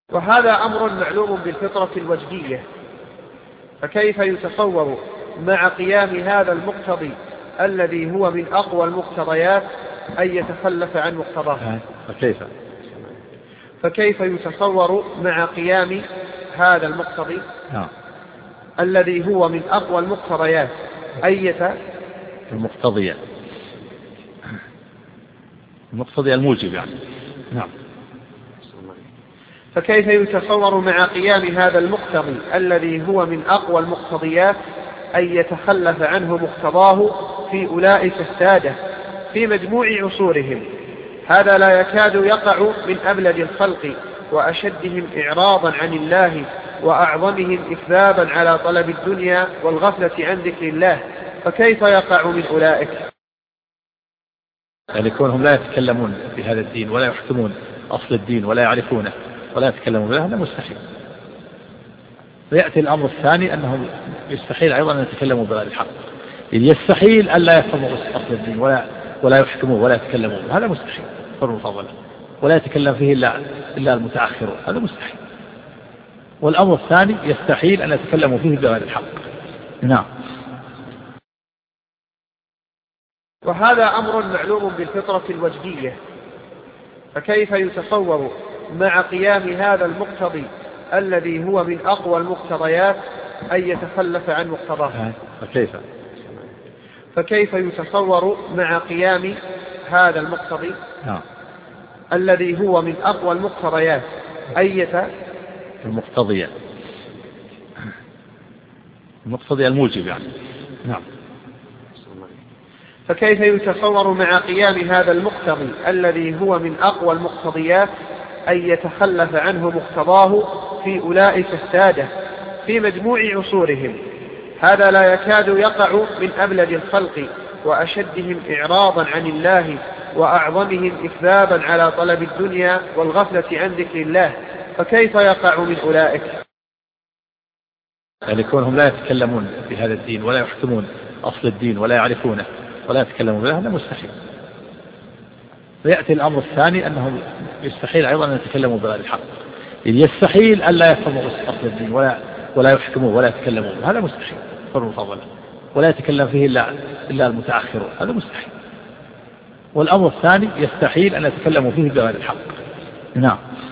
وهذا أمر معلوم بالفطرة الوجدية، فكيف يتصور مع قيام هذا المقتضي الذي هو من أقوى المقتضيات أن يتخلف عن مقتضاه؟ فكيف يتصور مع قيام هذا المقتضي الذي هو من أقوى المقتضيات المقتضي الموجب يعني. نعم. فكيف يتصور مع قيام هذا المقتضي الذي هو من أقوى المقتضيات أن يتخلف عنه مقتضاه في أولئك السادة في مجموع عصورهم؟ هذا لا يكاد يقع من أبلد الخلق وأشدهم إعراضا عن الله وأعظمهم إكذابا على طلب الدنيا والغفلة عن ذكر الله، فكيف يقع من أولئك؟ يعني كونهم لا يتكلمون بهذا الدين ولا يحكمون أصل الدين ولا يعرفونه ولا يتكلمون به، هذا مستحيل. ويأتي الأمر الثاني أنهم يستحيل أيضا أن يتكلموا بغير الحق، يستحيل أن لا يفهموا أصل الدين ولا يحكموا ولا يتكلموا به، هذا مستحيل فرمفضلا، ولا يتكلم فيه إلا المتأخرون، هذا مستحيل. والأمر الثاني يستحيل أن يتكلموا فيه بغير الحق. نعم. وهذا أمر معلوم بالفطرة الوجدية، فكيف يتصور مع قيام هذا المقتضي الذي هو من أقوى المقتضيات أن يتخلف عن مقتضاه؟ فكيف يتصور مع قيام هذا المقتضي الذي هو من أقوى المقتضيات المقتضي الموجب يعني. نعم. فكيف يتصور مع قيام هذا المقتضي الذي هو من أقوى المقتضيات أن يتخلف عنه مقتضاه في أولئك السادة في مجموع عصورهم؟ هذا لا يكاد يقع من أبلد الخلق وأشدهم إعراضا عن الله وأعظمهم إكذابا على طلب الدنيا والغفلة عن ذكر الله، فكيف يقع من أولئك؟ يعني كونهم لا يتكلمون بهذا الدين ولا يحكمون أصل الدين ولا يعرفونه ولا يتكلمون به، هذا مستحيل. ويأتي الأمر الثاني أنهم يستحيل أيضا أن يتكلموا بغير الحق، يستحيل أن لا يفهموا أصل الدين ولا يحكموا ولا يتكلموا به، هذا مستحيل فرمفضلا، ولا يتكلم فيه إلا المتأخرون، هذا مستحيل. والأمر الثاني يستحيل أن يتكلموا فيه بغير الحق. نعم.